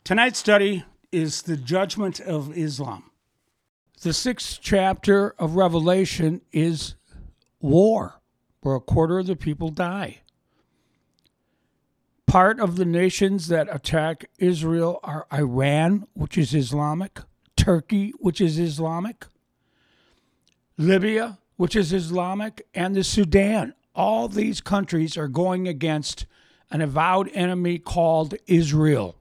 Tonight's study is the judgment of Islam. The 6th chapter of Revelation is war, where a quarter of the people die. Part of the nations that attack Israel are Iran, which is Islamic, Turkey, which is Islamic, Libya, which is Islamic, and the Sudan. All these countries are going against an avowed enemy called Israel.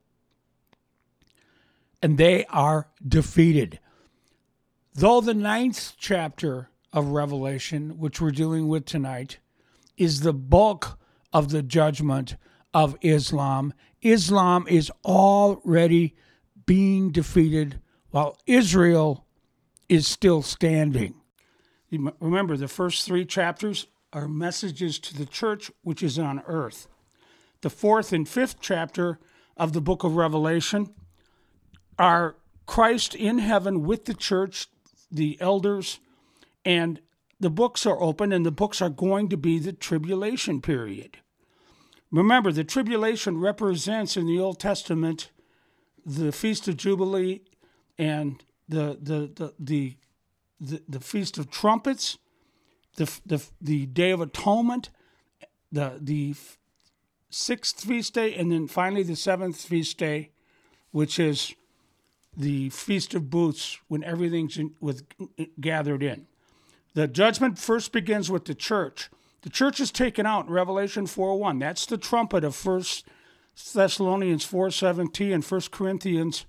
And they are defeated. Though the 9th chapter of Revelation, which we're dealing with tonight, is the bulk of the judgment of Islam, Islam is already being defeated while Israel is still standing. Remember, the first 3 chapters are messages to the church which is on earth. The 4th and 5th chapter of the book of Revelation are Christ in heaven with the church, the elders, and the books are open, and the books are going to be the tribulation period. Remember, the tribulation represents in the Old Testament the Feast of Jubilee and the Feast of Trumpets, the Day of Atonement, the 6th feast day, and then finally the 7th feast day, which is the Feast of Booths, when everything's gathered in. The judgment first begins with the church. The church is taken out in Revelation 4:1. That's the trumpet of 1 Thessalonians 4:17 and 1 Corinthians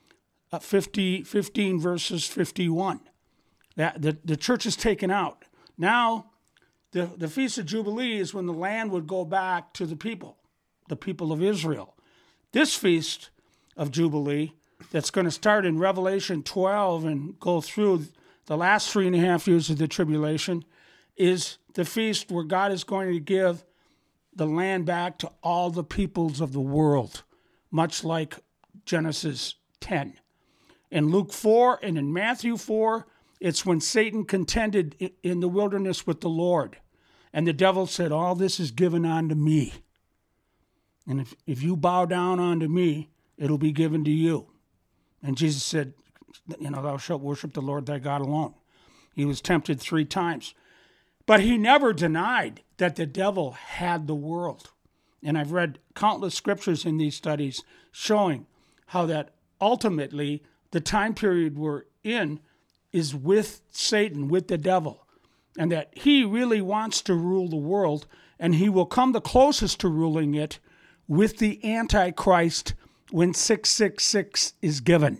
15 verses 51. The church is taken out. Now, the Feast of Jubilee is when the land would go back to the people of Israel. This Feast of Jubilee, that's going to start in Revelation 12 and go through the last 3.5 years of the tribulation, is the feast where God is going to give the land back to all the peoples of the world, much like Genesis 10. In Luke 4 and in Matthew 4, it's when Satan contended in the wilderness with the Lord. And the devil said, all this is given unto me. And if you bow down unto me, it'll be given to you. And Jesus said, thou shalt worship the Lord thy God alone. He was tempted 3 times. But he never denied that the devil had the world. And I've read countless scriptures in these studies showing how that ultimately the time period we're in is with Satan, with the devil, and that he really wants to rule the world, and he will come the closest to ruling it with the Antichrist when 666 is given.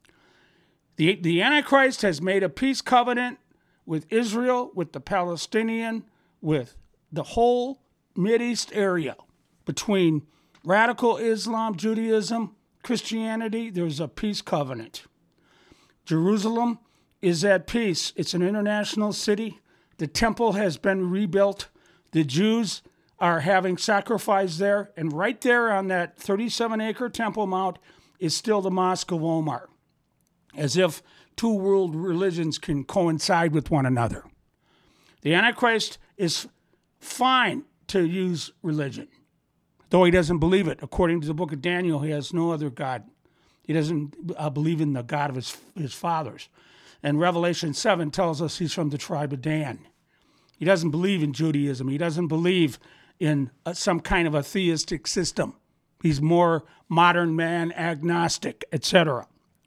The Antichrist has made a peace covenant with Israel, with the Palestinian, with the whole Mideast area. Between radical Islam, Judaism, Christianity, there's a peace covenant. Jerusalem is at peace. It's an international city. The temple has been rebuilt. The Jews are having sacrifice there. And right there on that 37-acre Temple Mount is still the Mosque of Omar, as if 2 world religions can coincide with one another. The Antichrist is fine to use religion, though he doesn't believe it. According to the book of Daniel, he has no other God. He doesn't believe in the God of his fathers. And Revelation 7 tells us he's from the tribe of Dan. He doesn't believe in Judaism. He doesn't believe in some kind of a theistic system. He's more modern man, agnostic, etc.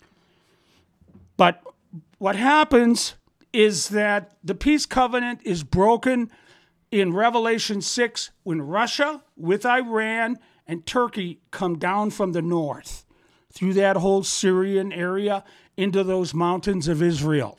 But what happens is that the peace covenant is broken in Revelation 6 when Russia with Iran and Turkey come down from the north through that whole Syrian area into those mountains of Israel.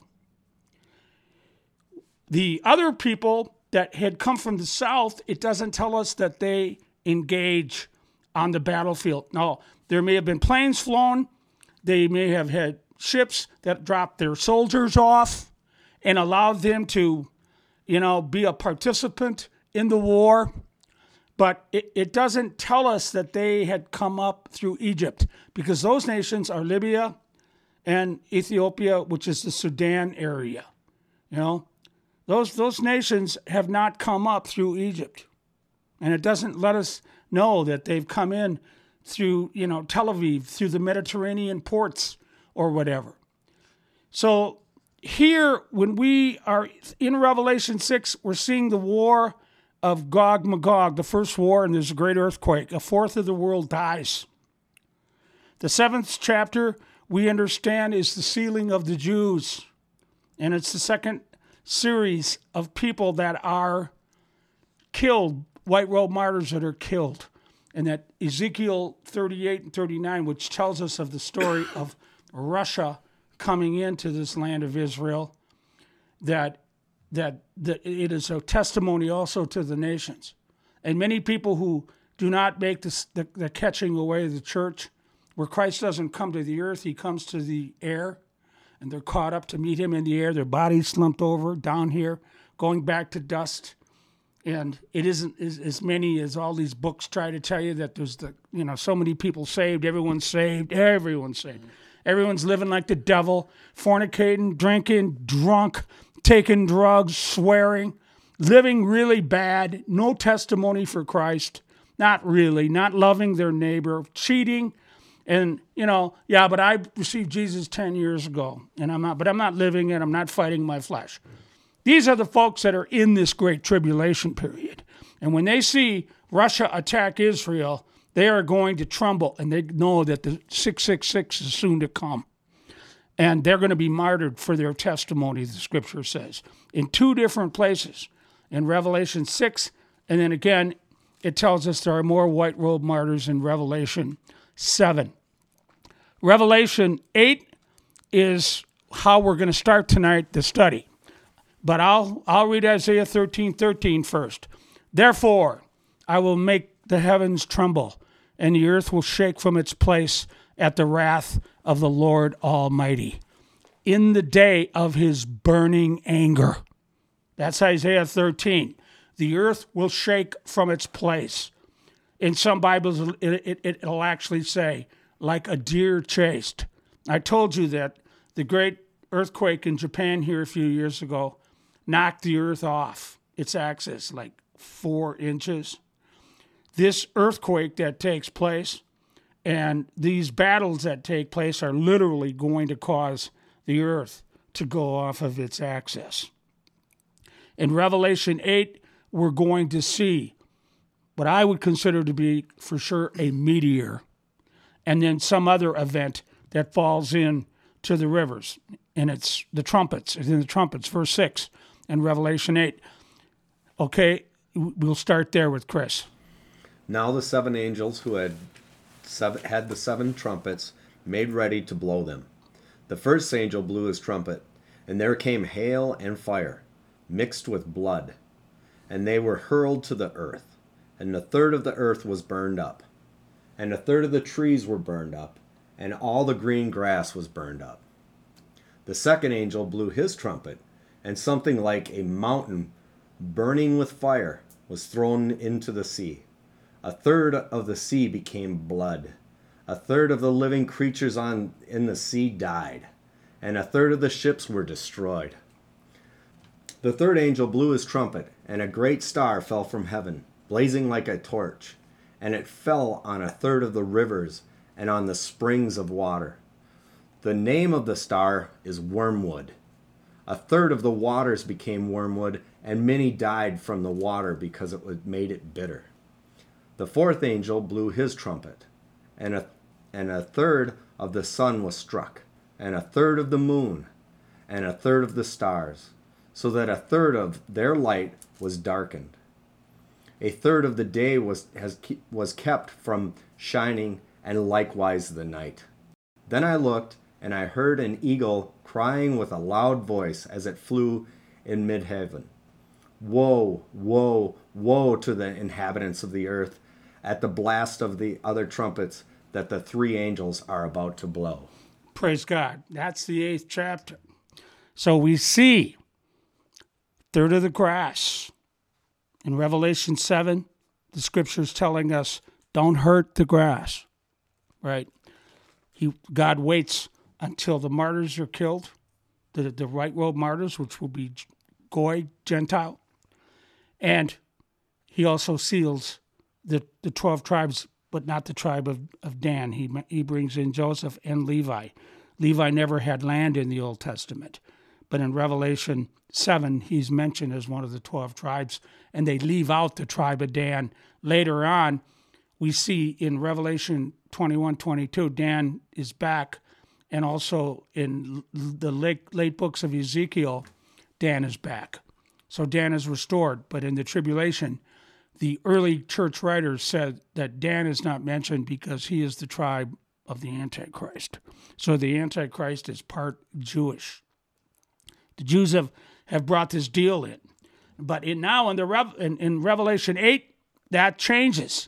The other people that had come from the south, it doesn't tell us that they engage on the battlefield. Now, there may have been planes flown. They may have had ships that dropped their soldiers off and allowed them to, be a participant in the war. But it doesn't tell us that they had come up through Egypt, because those nations are Libya and Ethiopia, which is the Sudan area. Those nations have not come up through Egypt. And it doesn't let us know that they've come in through, Tel Aviv, through the Mediterranean ports or whatever. So here, when we are in Revelation 6, we're seeing the war of Gog Magog, the first war, and there's a great earthquake. A fourth of the world dies. The 7th chapter, we understand, is the sealing of the Jews. And it's the second series of people that are killed, white robe martyrs that are killed. And that Ezekiel 38 and 39, which tells us of the story of Russia coming into this land of Israel, that it is a testimony also to the nations. And many people who do not make the catching away of the church, where Christ doesn't come to the earth, he comes to the air, and they're caught up to meet him in the air, their bodies slumped over down here, going back to dust. And it isn't as many as all these books try to tell you, that there's so many people saved, everyone's saved. Everyone's living like the devil, fornicating, drinking, drunk, taking drugs, swearing, living really bad, no testimony for Christ, not loving their neighbor, cheating. And, but I received Jesus 10 years ago, and I'm not living it, I'm not fighting my flesh. These are the folks that are in this great tribulation period. And when they see Russia attack Israel, they are going to tremble, and they know that the 666 is soon to come. And they're going to be martyred for their testimony, the scripture says, in 2 different places. In Revelation 6, and then again, it tells us there are more white robe martyrs in Revelation 7. Revelation 8 is how we're going to start tonight, the study. But I'll read Isaiah 13:13 first. Therefore, I will make the heavens tremble, and the earth will shake from its place at the wrath of the Lord Almighty, in the day of his burning anger. That's Isaiah 13. The earth will shake from its place. In some Bibles, it'll actually say, like a deer chased. I told you that the great earthquake in Japan here a few years ago knocked the earth off its axis like 4 inches. This earthquake that takes place and these battles that take place are literally going to cause the earth to go off of its axis. In Revelation 8, we're going to see what I would consider to be for sure a meteor, and then some other event that falls into the rivers. And it's the trumpets. It's in the trumpets, verse 6 in Revelation 8. Okay, we'll start there with Chris. Now the 7 angels who had the 7 trumpets made ready to blow them. The first angel blew his trumpet, and there came hail and fire, mixed with blood, and they were hurled to the earth, and 1/3 of the earth was burned up, and 1/3 of the trees were burned up, and all the green grass was burned up. The second angel blew his trumpet, and something like a mountain burning with fire was thrown into the sea. 1/3 of the sea became blood. 1/3 of the living creatures in the sea died, and 1/3 of the ships were destroyed. The third angel blew his trumpet, and a great star fell from heaven, blazing like a torch, and it fell on 1/3 of the rivers and on the springs of water. The name of the star is Wormwood. 1/3 of the waters became wormwood, and many died from the water because it made it bitter. The fourth angel blew his trumpet, and 1/3 of the sun was struck, and 1/3 of the moon, and 1/3 of the stars, so that 1/3 of their light was darkened. 1/3 of the day was kept from shining, and likewise the night. Then I looked, and I heard an eagle crying with a loud voice as it flew in mid-heaven. Woe, woe, woe to the inhabitants of the earth at the blast of the other trumpets that the 3 angels are about to blow. Praise God. That's the 8th chapter. So we see 1/3 of the grass. In Revelation 7, the scripture's telling us, don't hurt the grass, right? God waits until the martyrs are killed, the white robe martyrs, which will be Goy, Gentile. And he also seals the 12 tribes but not the tribe of Dan. He brings in Joseph and Levi. Levi never had land in the Old Testament, but in Revelation 7, he's mentioned as one of the 12 tribes, and they leave out the tribe of Dan. Later on, we see in Revelation 21:22, Dan is back, and also in the late books of Ezekiel, Dan is back. So Dan is restored, but in the tribulation, the early church writers said that Dan is not mentioned because he is the tribe of the Antichrist. So the Antichrist is part Jewish. The Jews have brought this deal in. But in Revelation 8, that changes.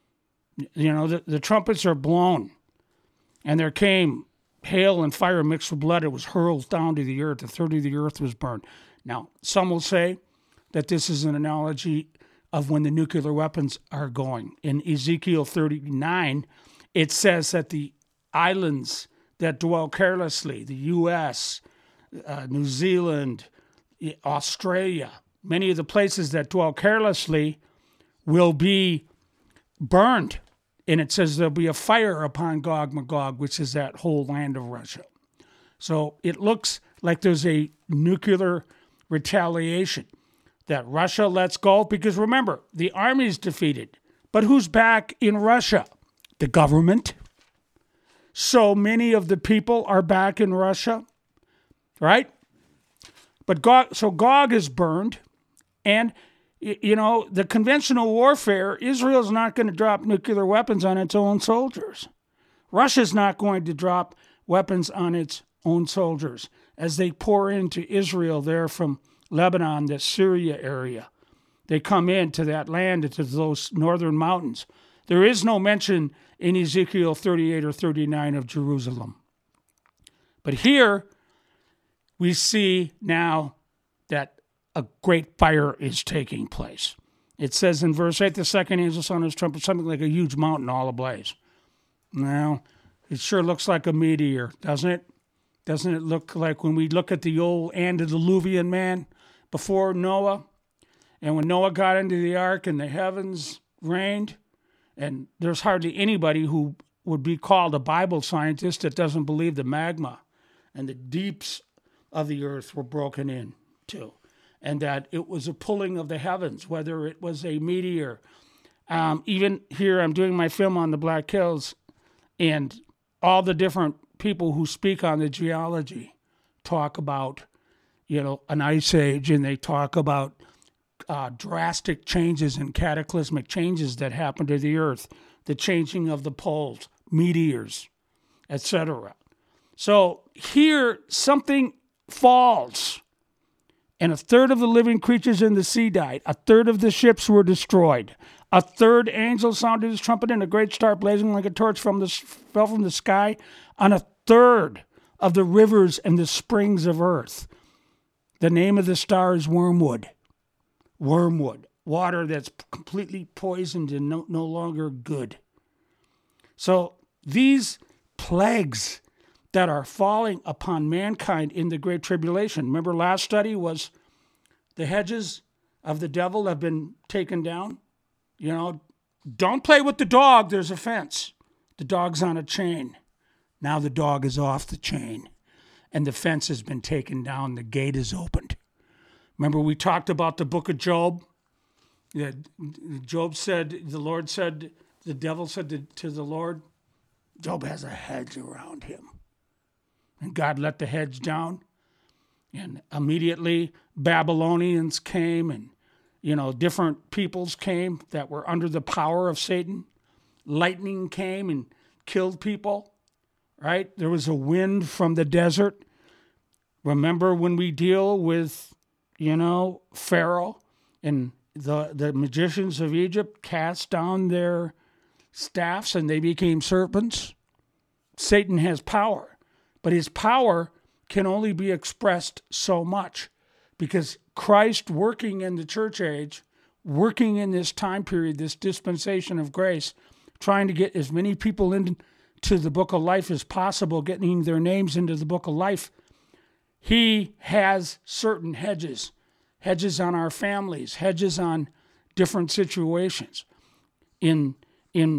The trumpets are blown, and there came hail and fire mixed with blood. It was hurled down to the earth. A third of the earth was burned. Now, some will say that this is an analogy of when the nuclear weapons are going. In Ezekiel 39, it says that the islands that dwell carelessly, the U.S., New Zealand, Australia, many of the places that dwell carelessly will be burned. And it says there'll be a fire upon Gog Magog, which is that whole land of Russia. So it looks like there's a nuclear retaliation that Russia lets go. Because remember, the army's defeated. But who's back in Russia? The government. So many of the people are back in Russia, right? But Gog is burned, and the conventional warfare, Israel's not going to drop nuclear weapons on its own soldiers. Russia's not going to drop weapons on its own soldiers as they pour into Israel there from Lebanon, the Syria area. They come into that land, into those northern mountains. There is no mention in Ezekiel 38 or 39 of Jerusalem. But here we see now that a great fire is taking place. It says in verse 8, the second angel sounded his trumpet, something like a huge mountain all ablaze. Now, it sure looks like a meteor, doesn't it? Doesn't it look like when we look at the old antediluvian man before Noah, and when Noah got into the ark and the heavens rained, and there's hardly anybody who would be called a Bible scientist that doesn't believe the magma and the deeps of the earth were broken in too, and that it was a pulling of the heavens, whether it was a meteor. Even here, I'm doing my film on the Black Hills, and all the different people who speak on the geology talk about, an ice age, and they talk about drastic changes and cataclysmic changes that happen to the earth, the changing of the poles, meteors, etc. So here, something falls, and a third of the living creatures in the sea died. A third of the ships were destroyed. A third angel sounded his trumpet, and a great star blazing like a torch fell from the sky on a third of the rivers and the springs of earth. The name of the star is Wormwood. Wormwood, water that's completely poisoned and no longer good. So these plagues that are falling upon mankind in the Great Tribulation. Remember, last study was the hedges of the devil have been taken down. Don't play with the dog. There's a fence. The dog's on a chain. Now the dog is off the chain, and the fence has been taken down. The gate is opened. Remember, we talked about the book of Job. Job said, the devil said to the Lord, Job has a hedge around him. And God let the hedge down. And immediately Babylonians came, and, different peoples came that were under the power of Satan. Lightning came and killed people, right? There was a wind from the desert. Remember when we deal with, Pharaoh and the magicians of Egypt cast down their staffs and they became serpents? Satan has power, but his power can only be expressed so much, because Christ working in the church age, working in this time period, this dispensation of grace, trying to get as many people into the book of life as possible, getting their names into the book of life, he has certain hedges on our families, hedges on different situations. In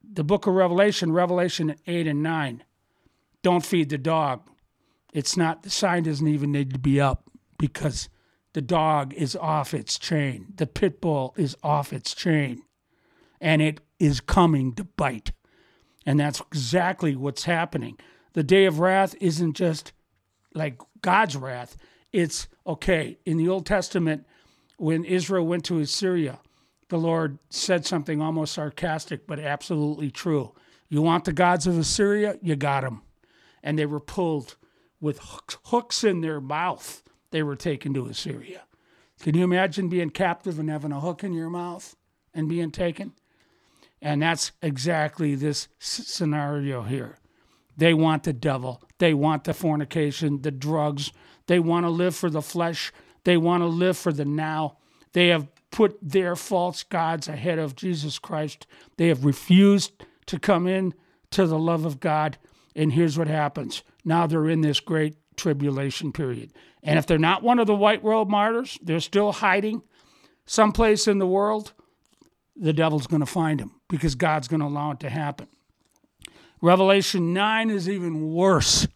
the book of Revelation, Revelation 8 and 9, don't feed the dog. It's not, the sign doesn't even need to be up because the dog is off its chain. The pit bull is off its chain. And it is coming to bite. And that's exactly what's happening. The day of wrath isn't just like God's wrath. It's, okay, in the Old Testament, when Israel went to Assyria, the Lord said something almost sarcastic, but absolutely true. You want the gods of Assyria? You got them. And they were pulled with hooks in their mouth. They were taken to Assyria. Can you imagine being captive and having a hook in your mouth and being taken? And that's exactly this scenario here. They want the devil. They want the fornication, the drugs. They want to live for the flesh. They want to live for the now. They have put their false gods ahead of Jesus Christ. They have refused to come in to the love of God. And here's what happens. Now they're in this great tribulation period. And if they're not one of the white robe martyrs, they're still hiding someplace in the world, the devil's going to find them because God's going to allow it to happen. Revelation 9 is even worse.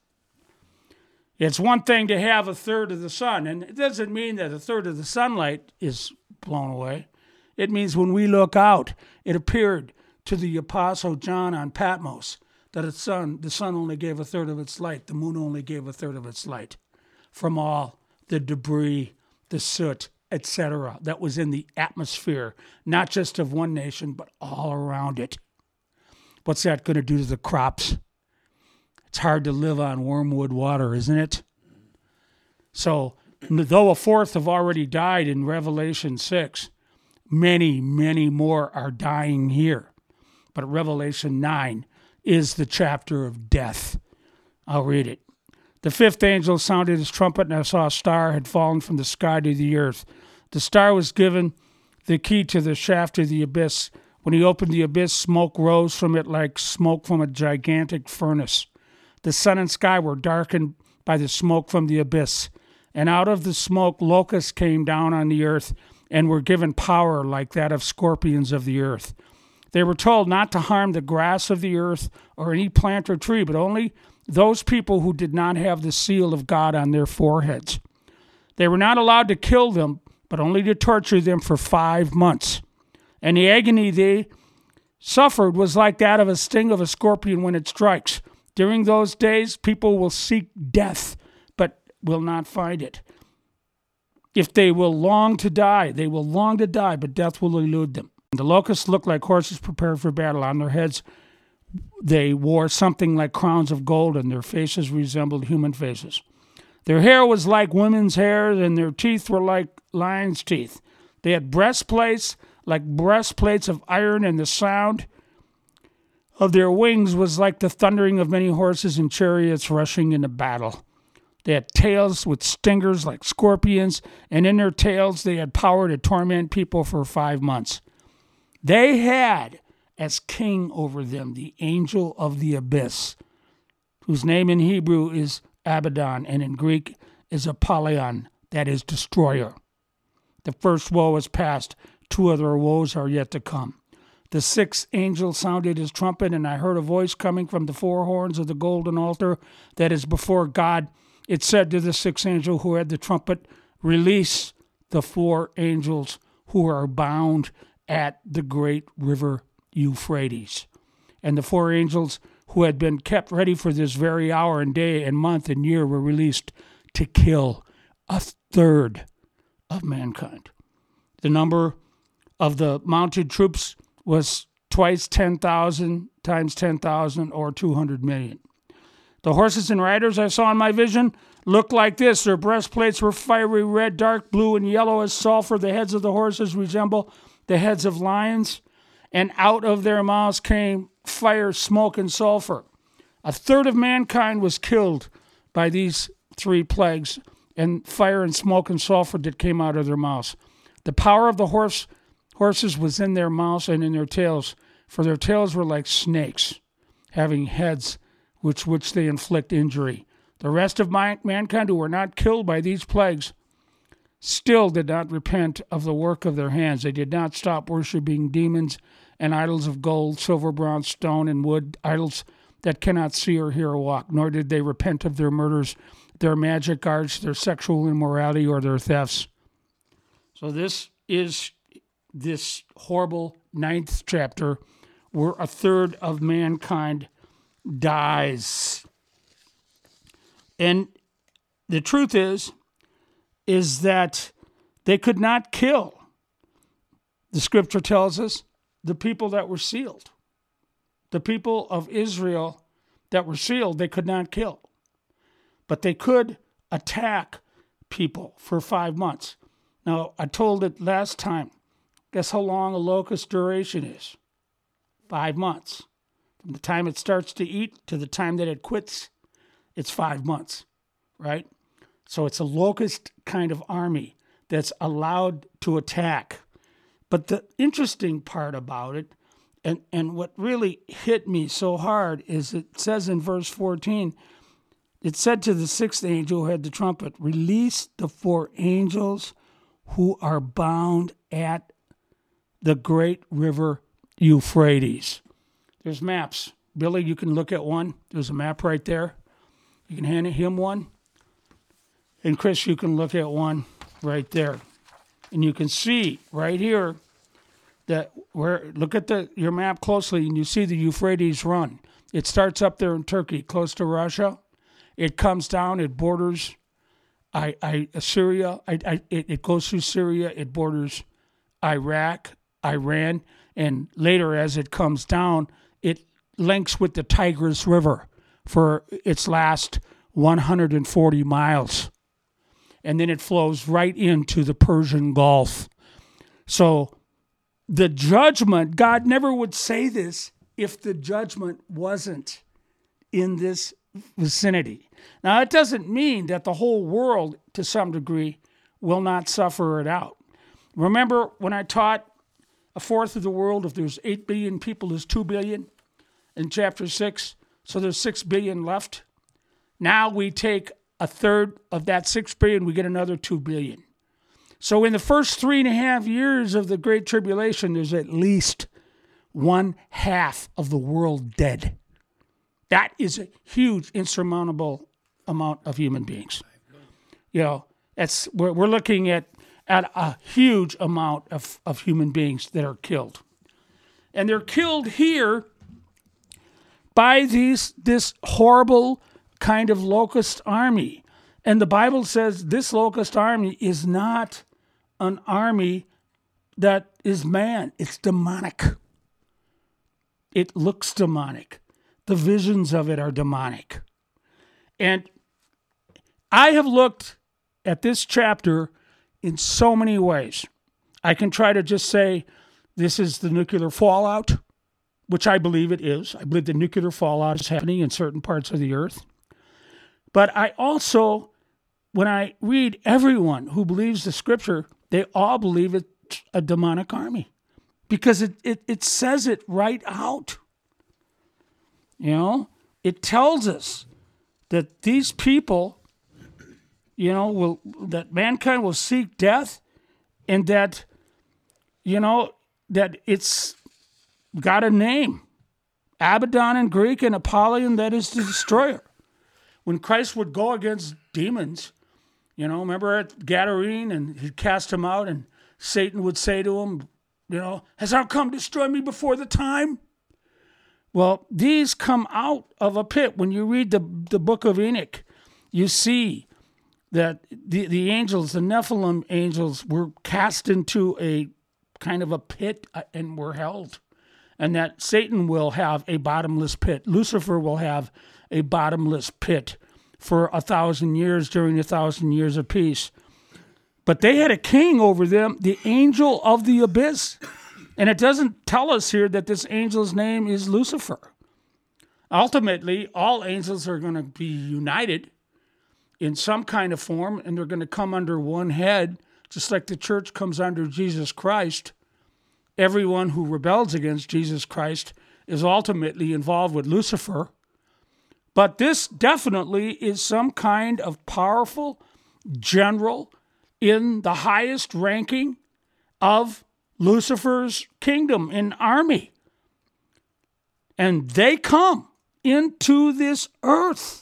It's one thing to have a third of the sun, and it doesn't mean that a third of the sunlight is blown away. It means when we look out, it appeared to the Apostle John on Patmos that the sun only gave a third of its light, the moon only gave a third of its light from all the debris, the soot, etc., that was in the atmosphere, not just of one nation, but all around it. What's that going to do to the crops? It's hard to live on wormwood water, isn't it? So, though a fourth have already died in Revelation 6, many, many more are dying here. But Revelation 9 is the chapter of death. I'll read it. The fifth angel sounded his trumpet, and I saw a star had fallen from the sky to the earth. The star was given the key to the shaft of the abyss. When he opened the abyss, smoke rose from it like smoke from a gigantic furnace. The sun and sky were darkened by the smoke from the abyss. And out of the smoke, locusts came down on the earth and were given power like that of scorpions of the earth. They were told not to harm the grass of the earth or any plant or tree, but only those people who did not have the seal of God on their foreheads. They were not allowed to kill them, but only to torture them for 5 months. And the agony they suffered was like that of a sting of a scorpion when it strikes. During those days, people will seek death, but will not find it. If they will long to die, they will long to die, but death will elude them. The locusts looked like horses prepared for battle. On their heads, they wore something like crowns of gold, and their faces resembled human faces. Their hair was like women's hair, and their teeth were like lions' teeth. They had breastplates like breastplates of iron, and the sound of their wings was like the thundering of many horses and chariots rushing into battle. They had tails with stingers like scorpions, and in their tails they had power to torment people for 5 months. They had as king over them the angel of the abyss, whose name in Hebrew is Abaddon, and in Greek is Apollyon, that is, destroyer. The first woe is past. 2 other woes are yet to come. The sixth angel sounded his trumpet, and I heard a voice coming from the 4 horns of the golden altar that is before God. It said to the sixth angel who had the trumpet, "Release the 4 angels who are bound at the great river Euphrates." And the 4 angels who had been kept ready for this very hour and day and month and year were released to kill a third of mankind. The number of the mounted troops was twice 10,000 times 10,000, or 200 million. The horses and riders I saw in my vision looked like this. Their breastplates were fiery red, dark blue, and yellow as sulfur. The heads of the horses resemble the heads of lions, and out of their mouths came fire, smoke, and sulfur. A third of mankind was killed by these 3 plagues, and fire and smoke and sulfur that came out of their mouths. The power of the horses was in their mouths and in their tails, for their tails were like snakes, having heads which they inflict injury. The rest of mankind who were not killed by these plagues still did not repent of the work of their hands. They did not stop worshiping demons and idols of gold, silver, bronze, stone, and wood, idols that cannot see or hear or walk, nor did they repent of their murders, their magic arts, their sexual immorality, or their thefts. So this is this horrible 9th chapter where a third of mankind dies. And the truth is that they could not kill, the scripture tells us, the people that were sealed. The people of Israel that were sealed, they could not kill. But they could attack people for 5 months. Now, I told it last time. Guess how long a locust duration is? 5 months. From the time it starts to eat to the time that it quits, it's 5 months, right? So it's a locust kind of army that's allowed to attack. But the interesting part about it, and what really hit me so hard, is it says in verse 14, it said to the 6th angel who had the trumpet, release the 4 angels who are bound at the great river Euphrates. There's maps. Billy, you can look at one. There's a map right there. You can hand him one. And Chris, you can look at one right there. And you can see right here that look at your map closely and you see the Euphrates run. It starts up there in Turkey, close to Russia. It comes down, it borders Syria. It goes through Syria, it borders Iraq, Iran, and later as it comes down, it links with the Tigris River for its last 140 miles. And then it flows right into the Persian Gulf. So the judgment, God never would say this if the judgment wasn't in this vicinity. Now, it doesn't mean that the whole world, to some degree, will not suffer it out. Remember when I taught a fourth of the world, if there's 8 billion people, is 2 billion in chapter 6, so there's 6 billion left. Now we take a third of that 6 billion, we get another 2 billion. So in the first 3.5 years of the Great Tribulation, there's at least 1/2 of the world dead. That is a huge, insurmountable amount of human beings. You know, we're looking at a huge amount of human beings that are killed. And they're killed here by this horrible kind of locust army. And the Bible says this locust army is not an army that is man. It's demonic. It looks demonic. The visions of it are demonic. And I have looked at this chapter in so many ways. I can try to just say this is the nuclear fallout, which I believe it is. I believe the nuclear fallout is happening in certain parts of the earth. But I also, when I read everyone who believes the scripture, they all believe it's a demonic army because it says it right out. You know, it tells us that these people, you know, that mankind will seek death, and that, you know, that it's got a name. Abaddon in Greek and Apollyon, that is the destroyer. When Christ would go against demons, you know, remember at Gadarene, and he'd cast them out, and Satan would say to him, you know, has thou come to destroy me before the time? Well, these come out of a pit. When you read the book of Enoch, you see that the angels, the Nephilim angels, were cast into a kind of a pit and were held. And that Satan will have a bottomless pit. Lucifer will have a bottomless pit for 1,000 years during the 1,000 years of peace. But they had a king over them, the angel of the abyss. And it doesn't tell us here that this angel's name is Lucifer. Ultimately, all angels are going to be united in some kind of form, and they're going to come under one head, just like the church comes under Jesus Christ. Everyone who rebels against Jesus Christ is ultimately involved with Lucifer. But this definitely is some kind of powerful general in the highest ranking of Lucifer's kingdom and army. And they come into this earth.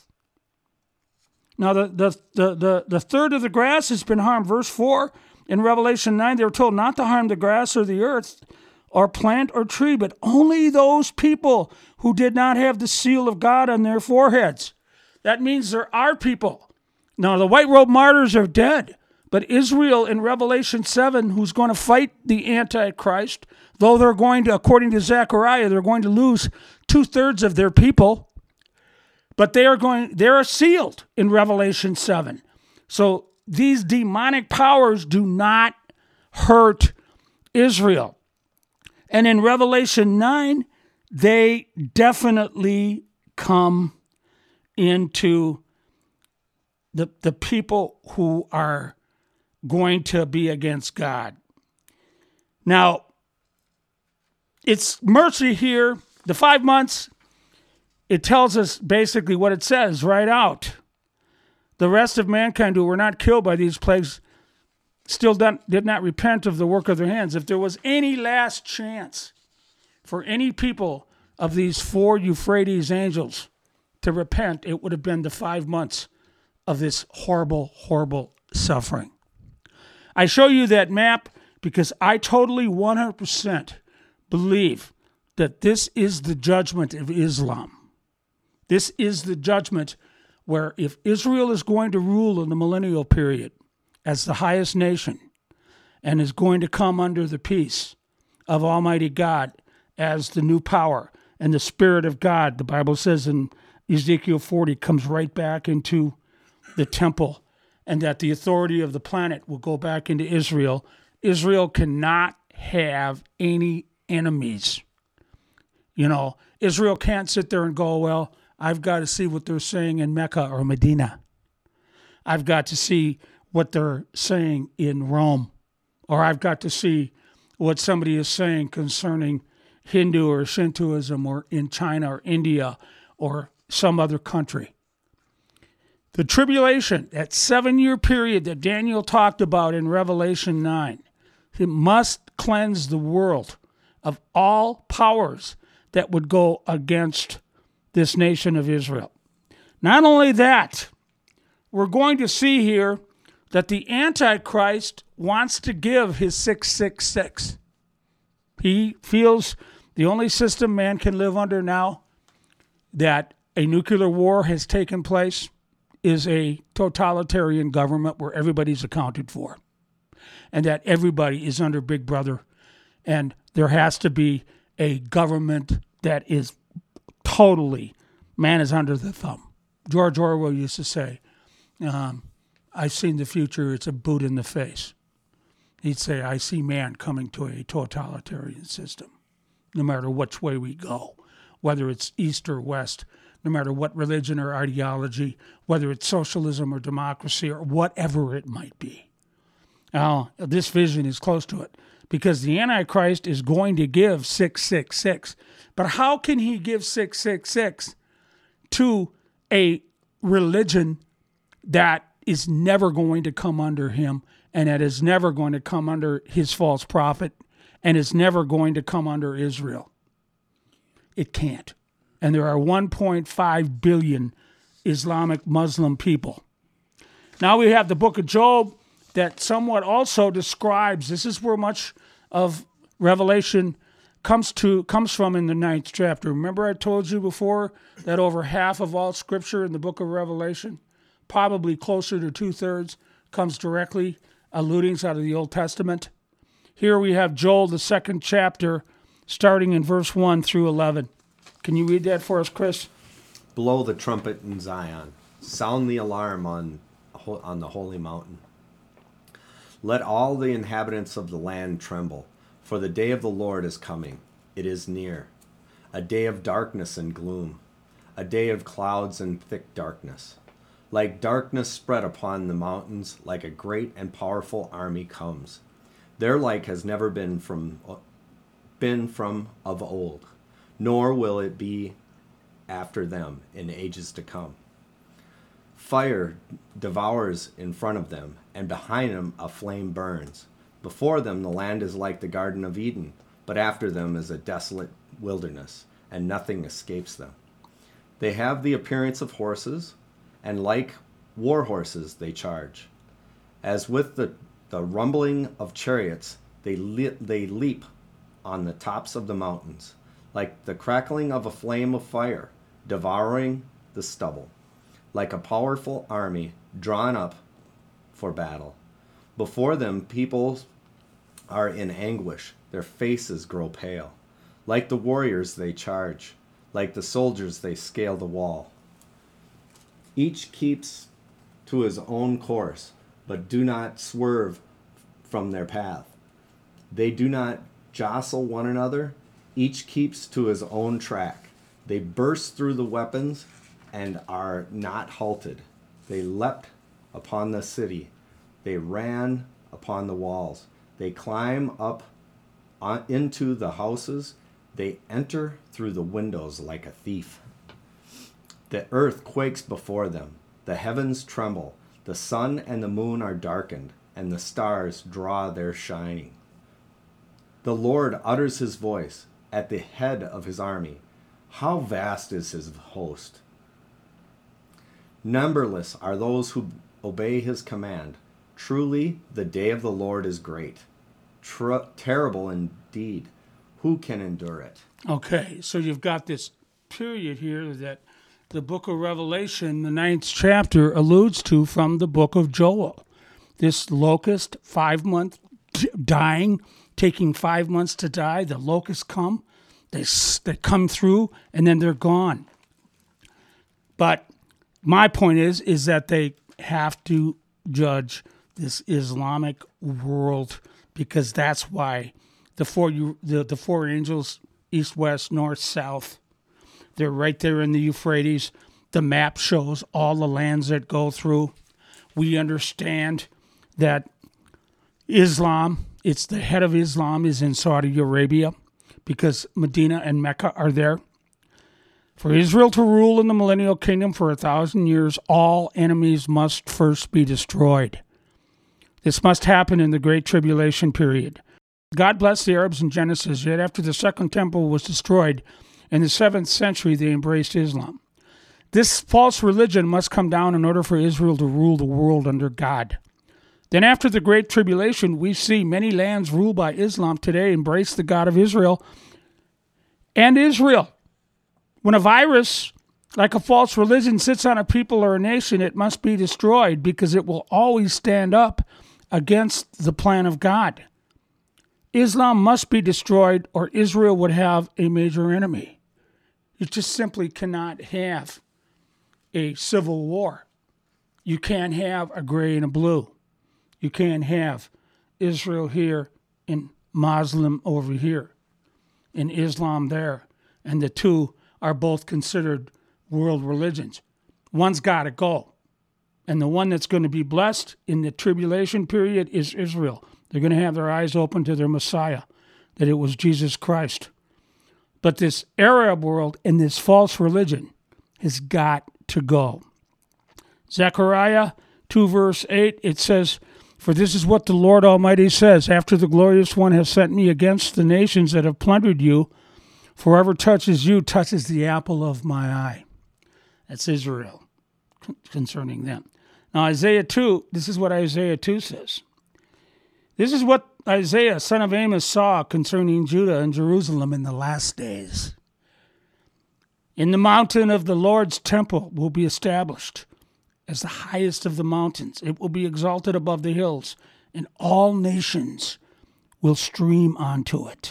Now, the third of the grass has been harmed. Verse 4 in Revelation 9, they were told not to harm the grass or the earth or plant or tree, but only those people who did not have the seal of God on their foreheads. That means there are people. Now, the white robe martyrs are dead, but Israel in Revelation 7, who's going to fight the Antichrist, though they're going to, according to Zechariah, they're going to lose 2/3 of their people, but they are sealed in Revelation 7. So these demonic powers do not hurt Israel. And in Revelation 9, they definitely come into the people who are going to be against God. Now, it's mercy here. The 5 months, it tells us basically what it says right out. The rest of mankind who were not killed by these plagues still did not repent of the work of their hands. If there was any last chance for any people of these 4 Euphrates angels to repent, it would have been the 5 months of this horrible, horrible suffering. I show you that map because I totally 100% believe that this is the judgment of Islam. This is the judgment where if Israel is going to rule in the millennial period as the highest nation and is going to come under the peace of Almighty God as the new power, and the Spirit of God, the Bible says in Ezekiel 40, comes right back into the temple, and that the authority of the planet will go back into Israel. Israel cannot have any enemies. You know, Israel can't sit there and go, well, I've got to see what they're saying in Mecca or Medina. I've got to see what they're saying in Rome. Or I've got to see what somebody is saying concerning Hindu or Shintoism or in China or India or some other country. The tribulation, that 7-year period that Daniel talked about in Revelation 9, it must cleanse the world of all powers that would go against this nation of Israel. Not only that, we're going to see here that the Antichrist wants to give his 666. He feels the only system man can live under now, that a nuclear war has taken place, is a totalitarian government where everybody's accounted for, and that everybody is under Big Brother, and there has to be a government that is totally, man is under the thumb. George Orwell used to say, I've seen the future, it's a boot in the face. He'd say, I see man coming to a totalitarian system, no matter which way we go, whether it's east or west, no matter what religion or ideology, whether it's socialism or democracy or whatever it might be. Now, this vision is close to it because the Antichrist is going to give 666. But how can he give 666 to a religion that is never going to come under him, and that is never going to come under his false prophet, and is never going to come under Israel? It can't. And there are 1.5 billion Islamic Muslim people. Now we have the book of Job that somewhat also describes, this is where much of Revelation comes from in the 9th chapter. Remember I told you before that over half of all scripture in the book of Revelation, probably closer to 2/3, comes directly alluding out of the Old Testament. Here we have Joel, the 2nd chapter, starting in verse 1 through 11. Can you read that for us, Chris? Blow the trumpet in Zion. Sound the alarm on the holy mountain. Let all the inhabitants of the land tremble, for the day of the Lord is coming. It is near. A day of darkness and gloom, a day of clouds and thick darkness. Like darkness spread upon the mountains, like a great and powerful army comes. Their like has never been from of old, nor will it be after them in ages to come. Fire devours in front of them, and behind them a flame burns. Before them the land is like the Garden of Eden, but after them is a desolate wilderness, and nothing escapes them. They have the appearance of horses, and like war horses they charge. As with the rumbling of chariots, they leap on the tops of the mountains, like the crackling of a flame of fire, devouring the stubble, like a powerful army drawn up for battle. Before them peoples are in anguish, their faces grow pale. Like the warriors they charge, like the soldiers they scale the wall. Each keeps to his own course, but do not swerve from their path. They do not jostle one another. Each keeps to his own track. They burst through the weapons and are not halted. They leapt upon the city. They ran upon the walls. They climb up into the houses. They enter through the windows like a thief. The earth quakes before them. The heavens tremble. The sun and the moon are darkened, and the stars draw their shining. The Lord utters his voice at the head of his army. How vast is his host! Numberless are those who obey his command. Truly, the day of the Lord is great. Terrible indeed. Who can endure it? Okay, so you've got this period here that the book of Revelation, the 9th chapter, alludes to from the book of Joel. This locust, 5-month dying, taking 5 months to die. The locusts come, they come through, and then they're gone. But my point is that they have to judge this Islamic world, because that's why the four angels, east, west, north, south, they're right there in the Euphrates. The map shows all the lands that go through. We understand that Islam, it's the head of Islam is in Saudi Arabia, because Medina and Mecca are there. For Israel to rule in the millennial kingdom for 1,000 years, all enemies must first be destroyed. This must happen in the Great Tribulation period. God blessed the Arabs in Genesis, yet after the Second Temple was destroyed, in the 7th century they embraced Islam. This false religion must come down in order for Israel to rule the world under God. Then after the Great Tribulation, we see many lands ruled by Islam today embrace the God of Israel and Israel. When a virus, like a false religion, sits on a people or a nation, it must be destroyed, because it will always stand up against the plan of God. Islam must be destroyed, or Israel would have a major enemy. You just simply cannot have a civil war. You can't have a gray and a blue. You can't have Israel here and Muslim over here and Islam there, and the two are both considered world religions. One's got to go. And the one that's going to be blessed in the tribulation period is Israel. They're going to have their eyes open to their Messiah, that it was Jesus Christ. But this Arab world and this false religion has got to go. Zechariah 2 verse 8, it says, "For this is what the Lord Almighty says, after the glorious one has sent me against the nations that have plundered you, for whoever touches you touches the apple of my eye." That's Israel concerning them. Now Isaiah 2, this is what Isaiah 2 says. This is what Isaiah, son of Amos, saw concerning Judah and Jerusalem in the last days. In the mountain of the Lord's temple will be established as the highest of the mountains. It will be exalted above the hills, and all nations will stream onto it.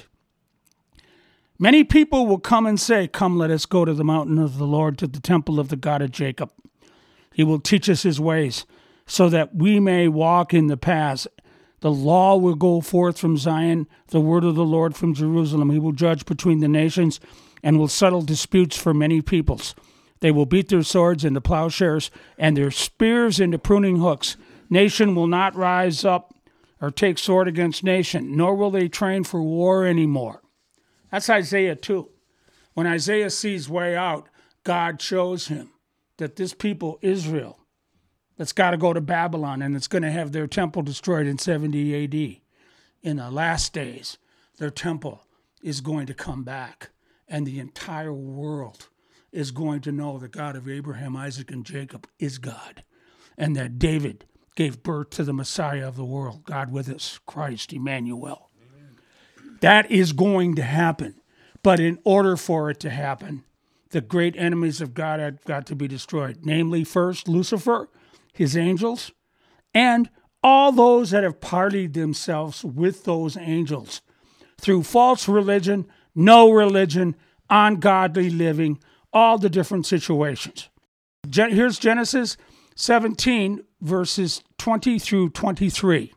Many people will come and say, "Come, let us go to the mountain of the Lord, to the temple of the God of Jacob. He will teach us his ways, so that we may walk in the paths. The law will go forth from Zion, the word of the Lord from Jerusalem. He will judge between the nations and will settle disputes for many peoples. They will beat their swords into plowshares and their spears into pruning hooks. Nation will not rise up or take sword against nation, nor will they train for war anymore." That's Isaiah 2. When Isaiah sees way out, God shows him that this people, Israel, that's got to go to Babylon, and it's going to have their temple destroyed in 70 AD. in the last days, their temple is going to come back, and the entire world is going to know the God of Abraham, Isaac, and Jacob is God, and that David gave birth to the Messiah of the world, God with us, Christ, Emmanuel. Amen. That is going to happen. But in order for it to happen, the great enemies of God have got to be destroyed. Namely, first, Lucifer, his angels, and all those that have partied themselves with those angels through false religion, no religion, ungodly living, all the different situations. Here's Genesis 17, verses 20 through 23.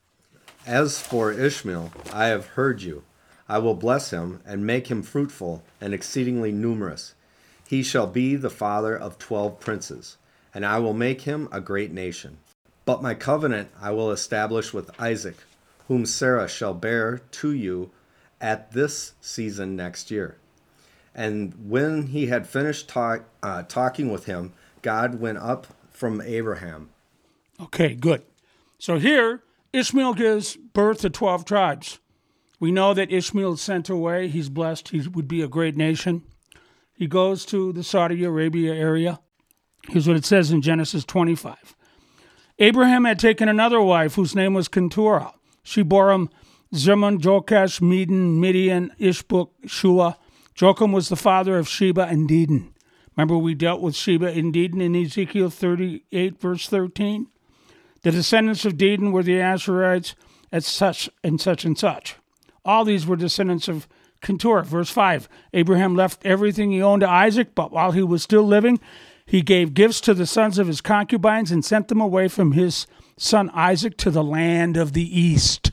As for Ishmael, I have heard you. I will bless him and make him fruitful and exceedingly numerous. He shall be the father of 12 princes, and I will make him a great nation. But my covenant I will establish with Isaac, whom Sarah shall bear to you at this season next year. And when he had finished talking with him, God went up from Abraham. Okay, good. So here, Ishmael gives birth to 12 tribes. We know that Ishmael is sent away. He's blessed. He would be a great nation. He goes to the Saudi Arabia area. Here's what it says in Genesis 25. Abraham had taken another wife whose name was Keturah. She bore him Zimran, Jokash, Medan, Midian, Ishbuk, Shua. Jocham was the father of Sheba and Dedan. Remember we dealt with Sheba and Dedan in Ezekiel 38, verse 13? The descendants of Dedan were the Asherites at such and such and such. All these were descendants of Keturah. Verse 5, Abraham left everything he owned to Isaac, but while he was still living, he gave gifts to the sons of his concubines and sent them away from his son Isaac to the land of the east.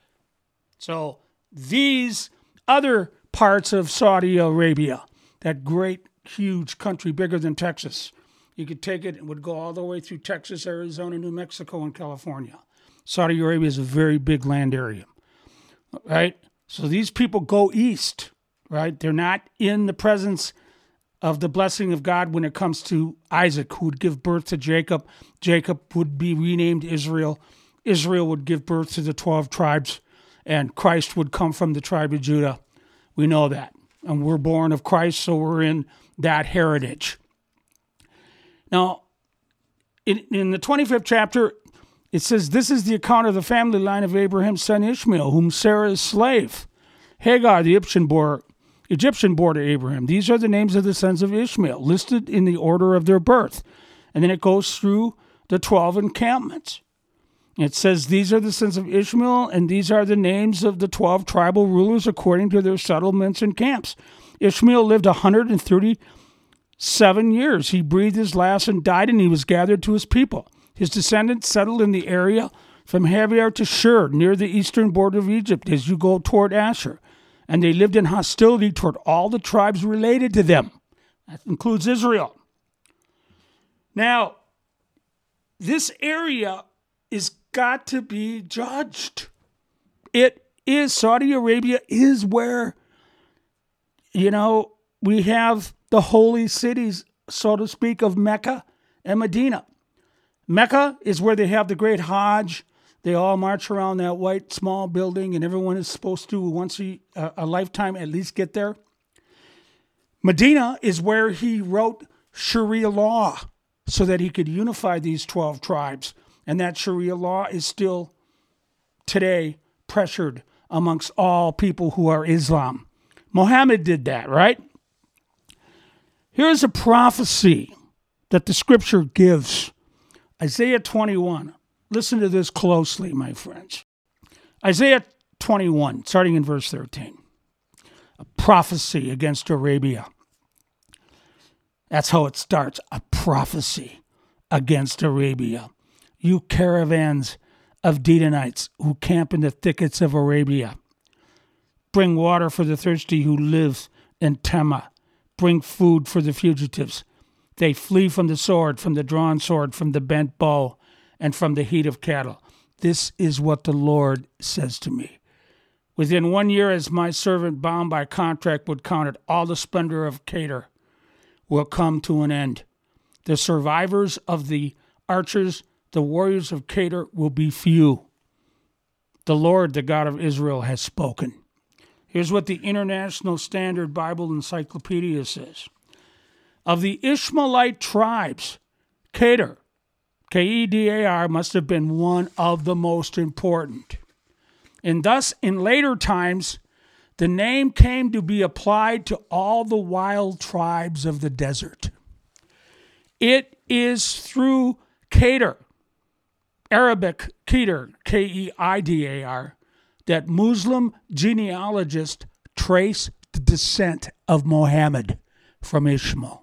So these other parts of Saudi Arabia, that great, huge country bigger than Texas, you could take it, it would go all the way through Texas, Arizona, New Mexico, and California. Saudi Arabia is a very big land area, right? So these people go east, right? They're not in the presence of the blessing of God when it comes to Isaac, who would give birth to Jacob. Jacob would be renamed Israel. Israel would give birth to the 12 tribes, and Christ would come from the tribe of Judah. We know that. And we're born of Christ, so we're in that heritage. Now, in the 25th chapter, it says, this is the account of the family line of Abraham's son Ishmael, whom Sarah's slave, Hagar, the Egyptian bore to Abraham. These are the names of the sons of Ishmael, listed in the order of their birth. And then it goes through the 12 encampments. It says, these are the sons of Ishmael, and these are the names of the 12 tribal rulers according to their settlements and camps. Ishmael lived 137 years. He breathed his last and died, and he was gathered to his people. His descendants settled in the area from Haviar to Shur, near the eastern border of Egypt, as you go toward Asher. And they lived in hostility toward all the tribes related to them. That includes Israel. Now, this area is got to be judged. Saudi Arabia is where, we have the holy cities, so to speak, of Mecca and Medina. Mecca is where they have the great Hajj. They all march around that white small building, and everyone is supposed to, once a lifetime, at least get there. Medina is where he wrote Sharia law so that he could unify these 12 tribes. And that Sharia law is still today pressured amongst all people who are Islam. Muhammad did that, right? Here's a prophecy that the scripture gives. Isaiah 21. Listen to this closely, my friends. Isaiah 21, starting in verse 13. A prophecy against Arabia. That's how it starts. A prophecy against Arabia. You caravans of Dedanites who camp in the thickets of Arabia. Bring water for the thirsty who live in Tema. Bring food for the fugitives. They flee from the sword, from the drawn sword, from the bent bow, and from the heat of cattle. This is what the Lord says to me. Within 1 year, as my servant bound by contract would count it, all the splendor of Kedar will come to an end. The survivors of the archers, the warriors of Kedar, will be few. the Lord, the God of Israel, has spoken. Here's what the International Standard Bible Encyclopedia says. Of the Ishmaelite tribes, Kedar, Kedar, must have been one of the most important. And thus, in later times, the name came to be applied to all the wild tribes of the desert. It is through Kedar, Arabic Kedar, Keidar, that Muslim genealogists trace the descent of Muhammad from Ishmael.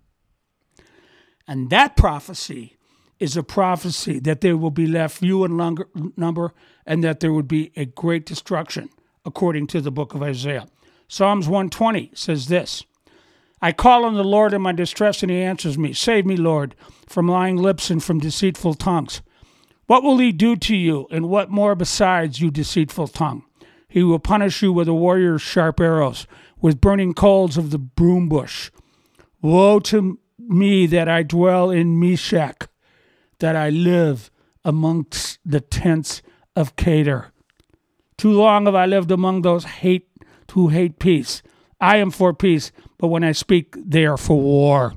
And that prophecy is a prophecy that there will be left few in number and that there would be a great destruction, according to the book of Isaiah. Psalms 120 says this, I call on the Lord in my distress, and he answers me. Save me, Lord, from lying lips and from deceitful tongues. What will he do to you, and what more besides, you deceitful tongue? He will punish you with a warrior's sharp arrows, with burning coals of the broom bush. Woe to me that I dwell in Meshach, that I live amongst the tents of Kedar. Too long have I lived among those who hate peace. I am for peace, but when I speak, they are for war.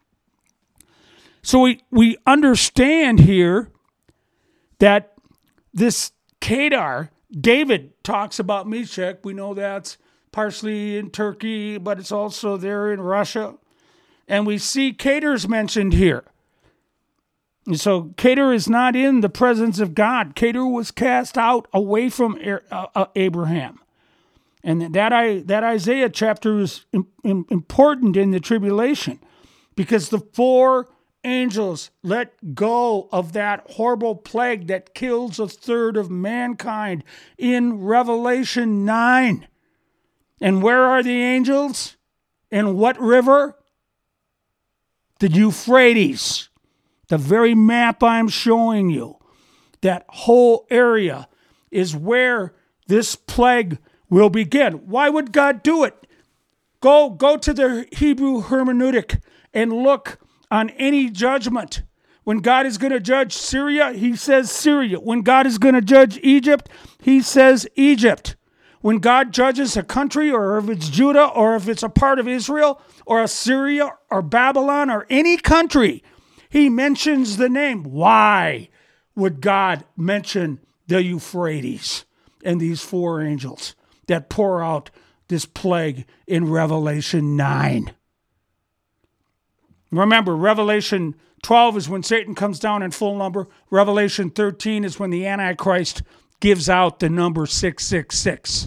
So we understand here that this Kedar, David talks about Meshach. We know that's partially in Turkey, but it's also there in Russia. And we see Kedar's mentioned here. And so Kedar is not in the presence of God. Kedar was cast out away from Abraham. And that Isaiah chapter is important in the tribulation because the 4 angels let go of that horrible plague that kills a third of mankind in Revelation 9. And where are the angels? In what river? The Euphrates. The very map I'm showing you. That whole area is where this plague will begin. Why would God do it? Go to the Hebrew hermeneutic and look on any judgment. When God is going to judge Syria, he says Syria. When God is going to judge Egypt, he says Egypt. When God judges a country, or if it's Judah, or if it's a part of Israel, or Assyria, or Babylon, or any country, he mentions the name. Why would God mention the Euphrates and these 4 angels that pour out this plague in Revelation 9? Remember, Revelation 12 is when Satan comes down in full number. Revelation 13 is when the Antichrist gives out the number 666.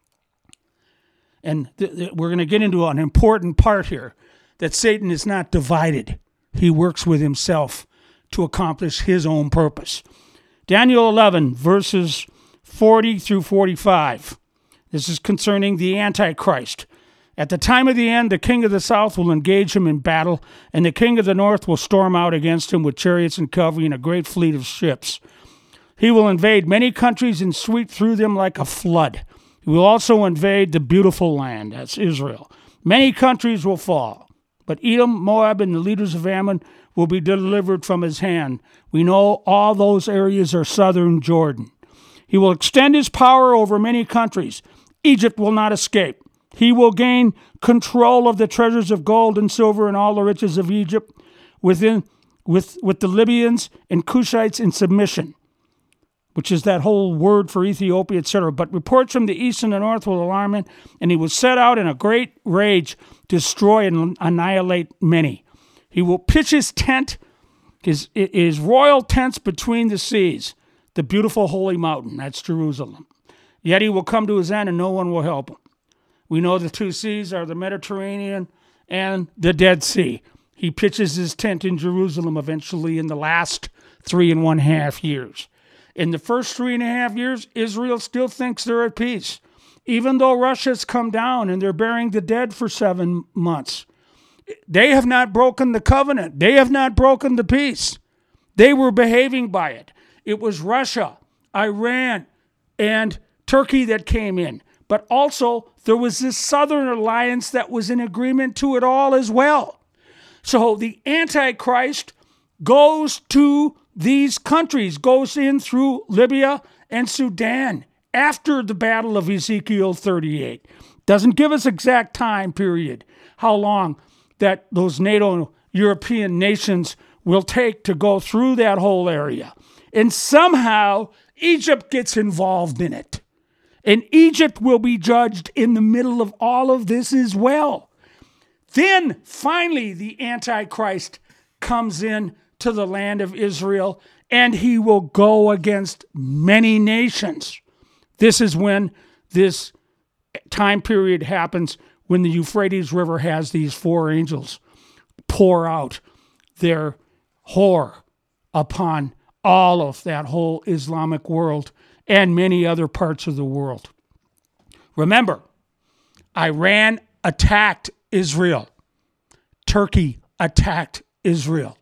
And we're going to get into an important part here, that Satan is not divided. He works with himself to accomplish his own purpose. Daniel 11, verses 40 through 45. This is concerning the Antichrist. At the time of the end, the king of the south will engage him in battle, and the king of the north will storm out against him with chariots and cavalry and a great fleet of ships. He will invade many countries and sweep through them like a flood. He will also invade the beautiful land, that's Israel. Many countries will fall, but Edom, Moab, and the leaders of Ammon will be delivered from his hand. We know all those areas are southern Jordan. He will extend his power over many countries. Egypt will not escape. He will gain control of the treasures of gold and silver and all the riches of Egypt with the Libyans and Cushites in submission, which is that whole word for Ethiopia, etc. But reports from the east and the north will alarm him, and he will set out in a great rage, destroy and annihilate many. He will pitch his tent, his royal tents between the seas, the beautiful holy mountain, that's Jerusalem. Yet he will come to his end, and no one will help him. We know the 2 seas are the Mediterranean and the Dead Sea. He pitches his tent in Jerusalem eventually in the last 3.5 years. In the first 3.5 years, Israel still thinks they're at peace, even though Russia's come down and they're burying the dead for 7 months. They have not broken the covenant. They have not broken the peace. They were behaving by it. It was Russia, Iran, and Turkey that came in. But also, there was this southern alliance that was in agreement to it all as well. So the Antichrist goes to these countries, goes in through Libya and Sudan after the battle of Ezekiel 38. Doesn't give us exact time period, how long that those NATO European nations will take to go through that whole area. And somehow Egypt gets involved in it. And Egypt will be judged in the middle of all of this as well. Then finally the Antichrist comes in to the land of Israel, and he will go against many nations. This is when this time period happens, when the Euphrates River has these four angels pour out their horror upon all of that whole Islamic world and many other parts of the world. Remember, Iran attacked Israel. Turkey attacked Israel.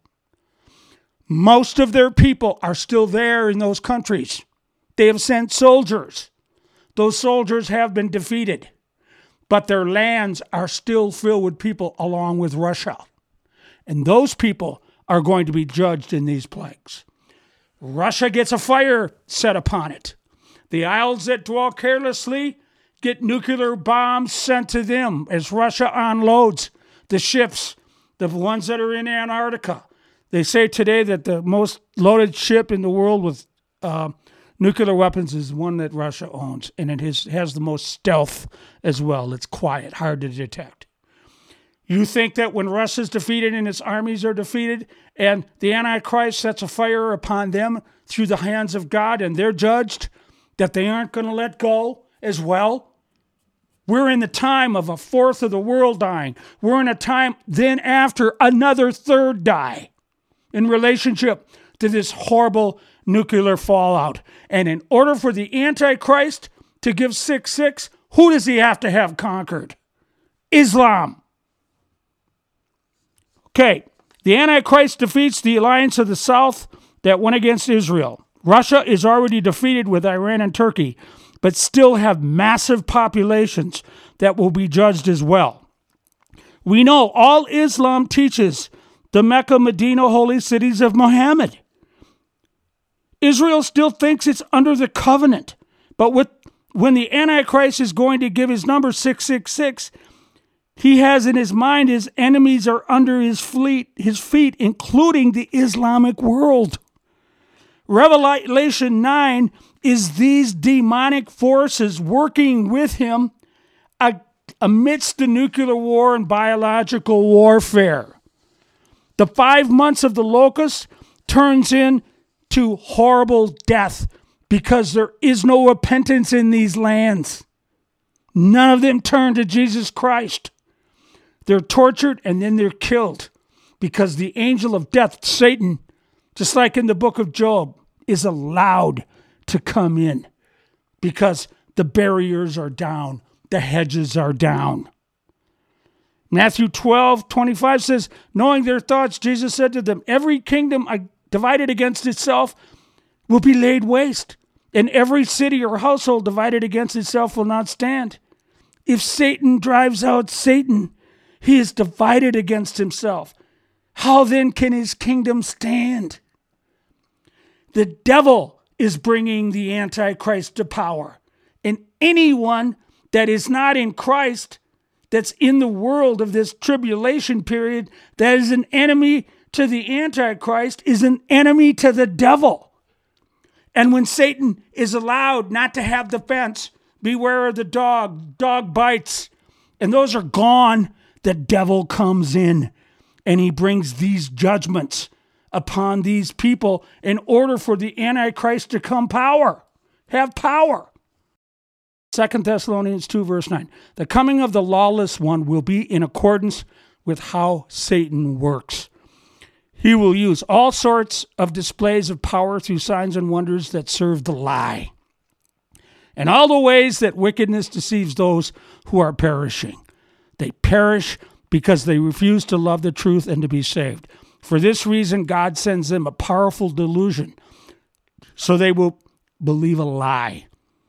Most of their people are still there in those countries. They have sent soldiers. Those soldiers have been defeated, but their lands are still filled with people along with Russia. And those people are going to be judged in these plagues. Russia gets a fire set upon it. The isles that dwell carelessly get nuclear bombs sent to them as Russia unloads the ships, the ones that are in Antarctica. They say today that the most loaded ship in the world with nuclear weapons is one that Russia owns, and it has the most stealth as well. It's quiet, hard to detect. You think that when Russia's defeated and its armies are defeated and the Antichrist sets a fire upon them through the hands of God and they're judged, that they aren't going to let go as well? We're in the time of a fourth of the world dying. We're in a time then after another third die in relationship to this horrible nuclear fallout. And in order for the Antichrist to give 666, who does he have to have conquered? Islam. Okay, the Antichrist defeats the alliance of the South that went against Israel. Russia is already defeated with Iran and Turkey, but still have massive populations that will be judged as well. We know all Islam teaches the Mecca, Medina, holy cities of Muhammad. Israel still thinks it's under the covenant, but when the Antichrist is going to give his number 666, he has in his mind his enemies are under his feet, including the Islamic world. Revelation 9 is these demonic forces working with him amidst the nuclear war and biological warfare. The 5 months of the locust turns into horrible death because there is no repentance in these lands. None of them turn to Jesus Christ. They're tortured and then they're killed because the angel of death, Satan, just like in the book of Job, is allowed to come in because the barriers are down, the hedges are down. Matthew 12:25 says, knowing their thoughts, Jesus said to them, every kingdom divided against itself will be laid waste, and every city or household divided against itself will not stand. If Satan drives out Satan, he is divided against himself. How then can his kingdom stand? The devil is bringing the Antichrist to power. And anyone that is not in Christ, that's in the world of this tribulation period, that is an enemy to the Antichrist, is an enemy to the devil. And when Satan is allowed not to have the fence, beware of the dog bites, and those are gone, the devil comes in and he brings these judgments upon these people in order for the Antichrist to have power. 2 Thessalonians 2 verse 9. The coming of the lawless one will be in accordance with how Satan works. He will use all sorts of displays of power through signs and wonders that serve the lie, and all the ways that wickedness deceives those who are perishing. They perish because they refuse to love the truth and to be saved. For this reason, God sends them a powerful delusion, so they will believe a lie.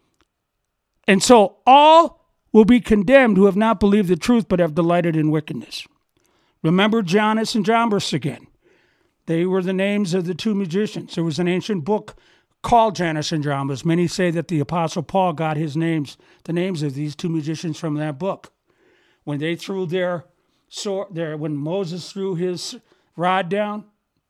And so all will be condemned who have not believed the truth but have delighted in wickedness. Remember Jannes and Jambres again. They were the names of the two magicians. There was an ancient book called Jannes and Jambres. Many say that the Apostle Paul got the names of these two magicians from that book. When they threw their sword, when Moses threw his rod down,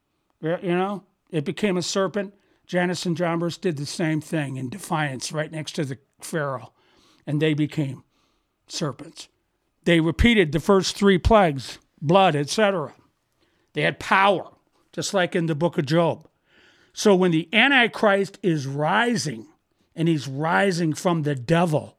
it became a serpent. Jannes and Jambres did the same thing in defiance right next to the Pharaoh, and they became serpents. They repeated the first 3 plagues, blood, etc. They had power, just like in the book of Job. So when the Antichrist is rising, and he's rising from the devil,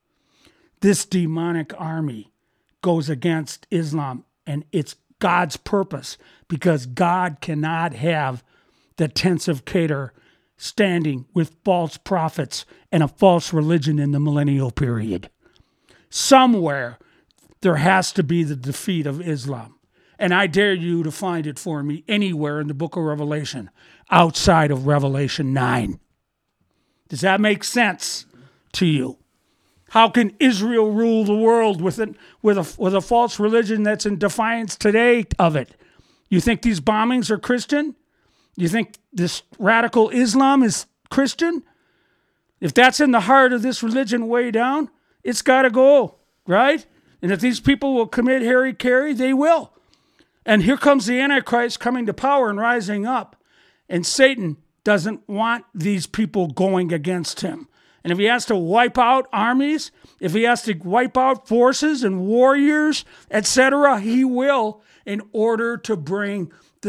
this demonic army goes against Islam, and it's God's purpose, because God cannot have the tents of Kedar standing with false prophets and a false religion in the millennial period. Somewhere there has to be the defeat of Islam. And I dare you to find it for me anywhere in the book of Revelation outside of Revelation 9. Does that make sense to you? How can Israel rule the world with a false religion that's in defiance today of it? You think these bombings are Christian? You think this radical Islam is Christian? If that's in the heart of this religion way down, it's got to go, right? And if these people will commit Harry-Carry, they will. And here comes the Antichrist coming to power and rising up. And Satan doesn't want these people going against him. And if he has to wipe out armies, if he has to wipe out forces and warriors, etc., he will, in order to bring the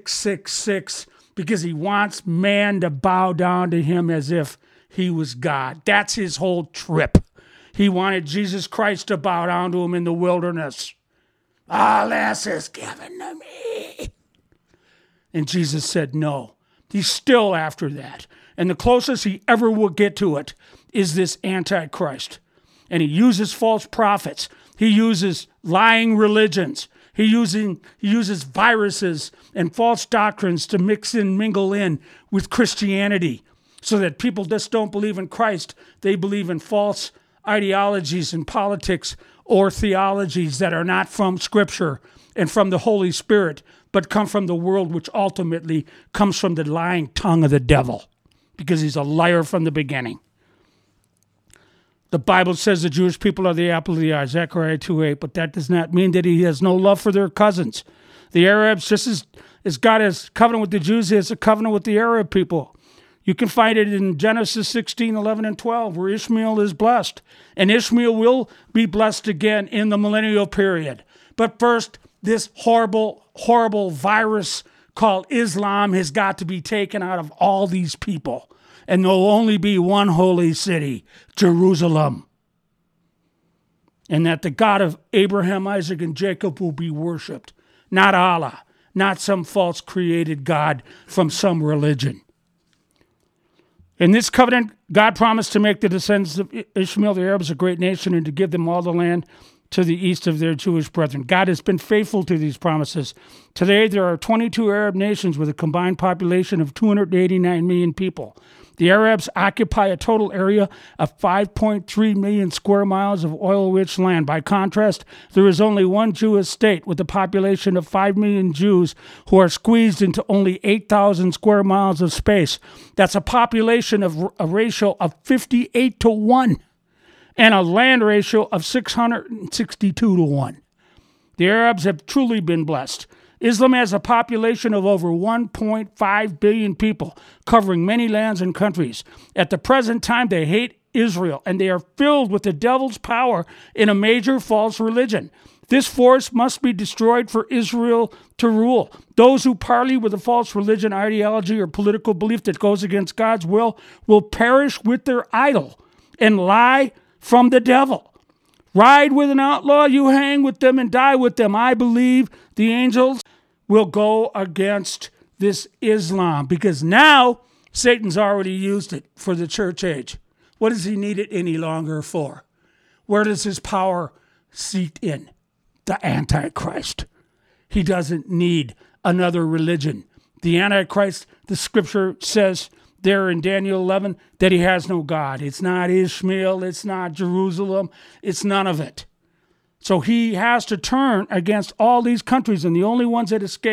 666, because he wants man to bow down to him as if he was God. That's his whole trip. He wanted Jesus Christ to bow down to him in the wilderness. All this is given to me. And Jesus said no. He's still after that. And the closest he ever will get to it is this Antichrist. And he uses false prophets. He uses lying religions. He uses viruses and false doctrines to mix and mingle in with Christianity so that people just don't believe in Christ. They believe in false ideologies and politics or theologies that are not from Scripture and from the Holy Spirit, but come from the world, which ultimately comes from the lying tongue of the devil, because he's a liar from the beginning. The Bible says the Jewish people are the apple of the eye, Zechariah 2:8, but that does not mean that he has no love for their cousins. The Arabs, just as God has covenant with the Jews, he has a covenant with the Arab people. You can find it in Genesis 16, 11, and 12, where Ishmael is blessed. And Ishmael will be blessed again in the millennial period. But first, this horrible, horrible virus called Islam has got to be taken out of all these people. And there'll only be one holy city, Jerusalem. And that the God of Abraham, Isaac, and Jacob will be worshipped. Not Allah, not some false created God from some religion. In this covenant, God promised to make the descendants of Ishmael, the Arabs, a great nation, and to give them all the land to the east of their Jewish brethren. God has been faithful to these promises. Today, there are 22 Arab nations with a combined population of 289 million people. The Arabs occupy a total area of 5.3 million square miles of oil-rich land. By contrast, there is only one Jewish state with a population of 5 million Jews who are squeezed into only 8,000 square miles of space. That's a population of a ratio of 58 to 1 and a land ratio of 662 to 1. The Arabs have truly been blessed. Islam has a population of over 1.5 billion people, covering many lands and countries. At the present time, they hate Israel, and they are filled with the devil's power in a major false religion. This force must be destroyed for Israel to rule. Those who parley with a false religion, ideology, or political belief that goes against God's will perish with their idol and lie from the devil. Ride with an outlaw, you hang with them and die with them. I believe the angels will go against this Islam, because now Satan's already used it for the church age. What does he need it any longer for? Where does his power seat in? The Antichrist. He doesn't need another religion. The Antichrist, the scripture says there in Daniel 11, that he has no God. It's not Ishmael, it's not Jerusalem, it's none of it. So he has to turn against all these countries, and the only ones that escape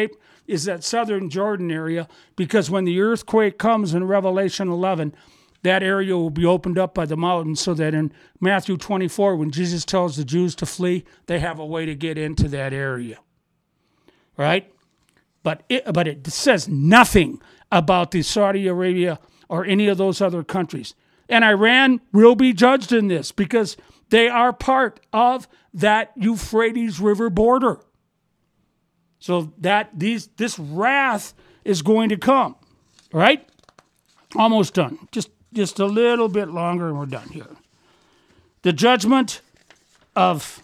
is that southern Jordan area, because when the earthquake comes in Revelation 11, that area will be opened up by the mountains, so that in Matthew 24, when Jesus tells the Jews to flee, they have a way to get into that area. Right? But it says nothing about the Saudi Arabia or any of those other countries. And Iran will be judged in this because they are part of that Euphrates River border. So this wrath is going to come. Right? Almost done. Just a little bit longer and we're done here. The judgment of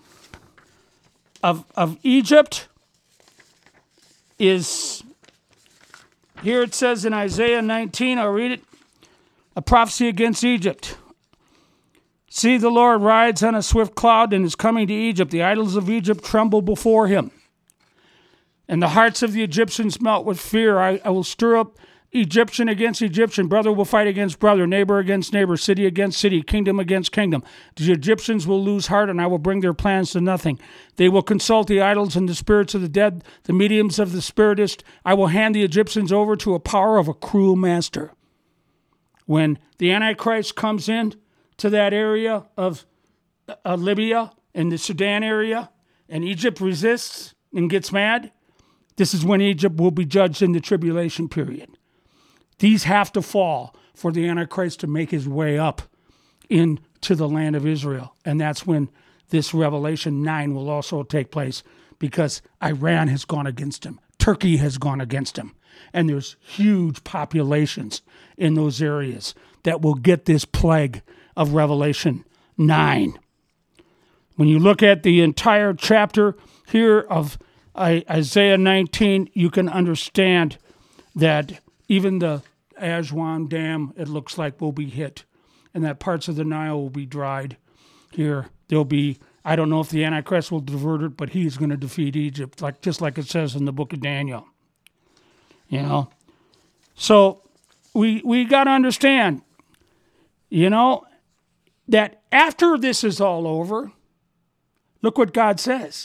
Egypt is, here it says in Isaiah 19, I'll read it, a prophecy against Egypt. See, the Lord rides on a swift cloud and is coming to Egypt. The idols of Egypt tremble before him. And the hearts of the Egyptians melt with fear. I will stir up Egyptian against Egyptian, brother will fight against brother, neighbor against neighbor, city against city, kingdom against kingdom. The Egyptians will lose heart, and I will bring their plans to nothing. They will consult the idols and the spirits of the dead, the mediums of the spiritist. I will hand the Egyptians over to a power of a cruel master. When the Antichrist comes in to that area of Libya and the Sudan area, and Egypt resists and gets mad, this is when Egypt will be judged in the tribulation period. These have to fall for the Antichrist to make his way up into the land of Israel. And that's when this Revelation 9 will also take place, because Iran has gone against him. Turkey has gone against him. And there's huge populations in those areas that will get this plague of Revelation 9. When you look at the entire chapter here of Isaiah 19, you can understand that even the Aswan Dam, it looks like, will be hit, and that parts of the Nile will be dried. Here, there'll be, I don't know if the Antichrist will divert it, but he's going to defeat Egypt, just like it says in the book of Daniel. You know? So we got to understand, that after this is all over, look what God says.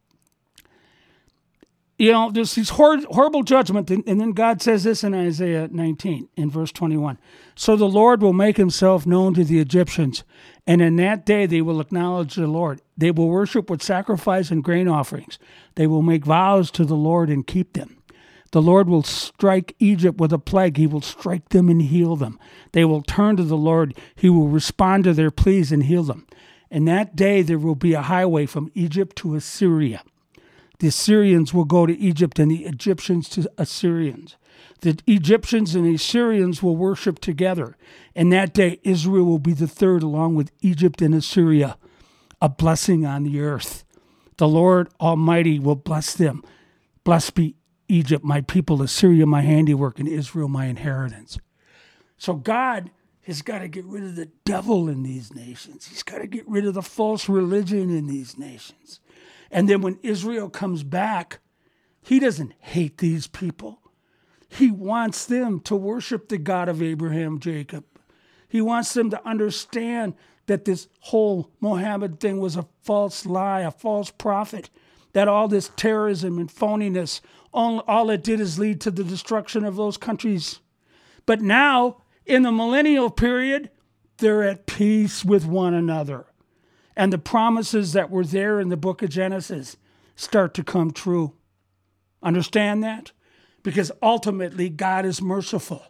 There's these horrible judgment, and then God says this in Isaiah 19, in verse 21. So the Lord will make himself known to the Egyptians, and in that day they will acknowledge the Lord. They will worship with sacrifice and grain offerings. They will make vows to the Lord and keep them. The Lord will strike Egypt with a plague. He will strike them and heal them. They will turn to the Lord. He will respond to their pleas and heal them. In that day there will be a highway from Egypt to Assyria. The Assyrians will go to Egypt and the Egyptians to Assyrians. The Egyptians and the Assyrians will worship together. In that day, Israel will be the third along with Egypt and Assyria, a blessing on the earth. The Lord Almighty will bless them. Blessed be Egypt, my people, Assyria, my handiwork, and Israel, my inheritance. So God has got to get rid of the devil in these nations. He's got to get rid of the false religion in these nations. And then when Israel comes back, he doesn't hate these people. He wants them to worship the God of Abraham, Jacob. He wants them to understand that this whole Mohammed thing was a false lie, a false prophet, that all this terrorism and phoniness, all it did is lead to the destruction of those countries. But now, in the millennial period, they're at peace with one another. And the promises that were there in the book of Genesis start to come true. Understand that? Because ultimately, God is merciful.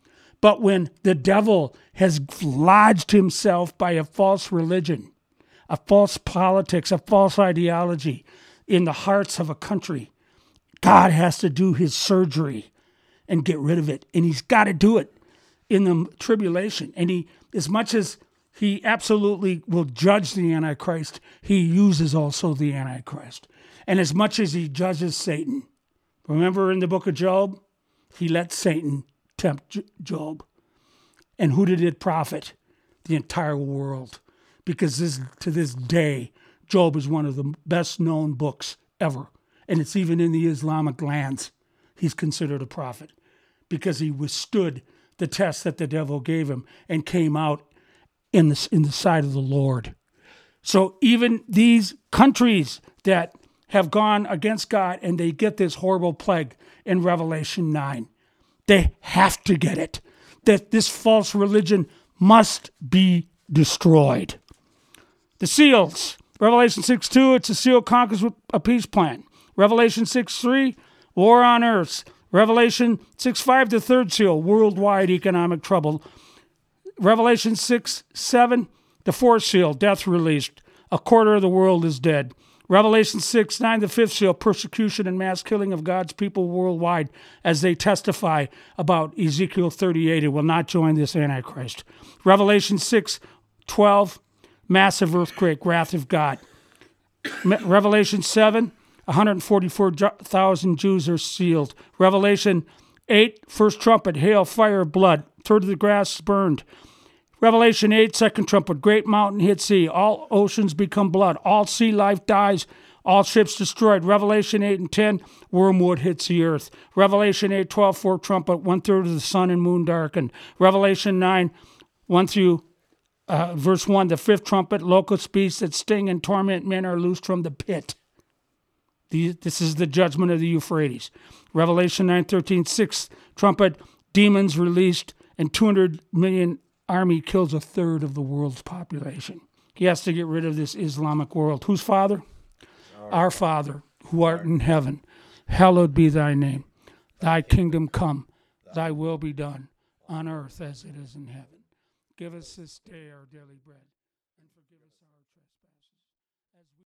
But when the devil has lodged himself by a false religion, a false politics, a false ideology in the hearts of a country, God has to do his surgery and get rid of it. And he's got to do it in the tribulation. And as much as he absolutely will judge the Antichrist, he uses also the Antichrist. And as much as he judges Satan, remember in the book of Job, he let Satan tempt Job. And who did it profit? The entire world. Because to this day, Job is one of the best known books ever. And it's even in the Islamic lands. He's considered a prophet because he withstood the test that the devil gave him and came out in the side of the Lord. So even these countries that have gone against God, and they get this horrible plague in Revelation 9. They have to get it. That this false religion must be destroyed. The seals. Revelation 6:2, it's a seal conquers with a peace plan. Revelation 6:3, war on earth. Revelation 6:5, the third seal, worldwide economic trouble. Revelation 6:7, the fourth seal, death released. A quarter of the world is dead. Revelation 6:9, the fifth seal, persecution and mass killing of God's people worldwide as they testify about Ezekiel 38 and will not join this Antichrist. Revelation 6:12, massive earthquake, wrath of God. Revelation 7, 144,000 Jews are sealed. Revelation 8, first trumpet, hail, fire, blood. Third of the grass burned. Revelation 8, second trumpet, great mountain hit sea. All oceans become blood. All sea life dies. All ships destroyed. Revelation 8 and 10, wormwood hits the earth. Revelation 8:12, fourth trumpet, 1/3 of the sun and moon darkened. Revelation 9, 1 through verse 1, the fifth trumpet, locust beasts that sting and torment men are loosed from the pit. This is the judgment of the Euphrates. Revelation 9:13, sixth trumpet, demons released, and 200 million army kills 1/3 of the world's population. He has to get rid of this Islamic world. Whose Father? Our Father, who art in heaven, hallowed be thy name. Thy kingdom come, thy will be done, on earth as it is in heaven. Give us this day our daily bread.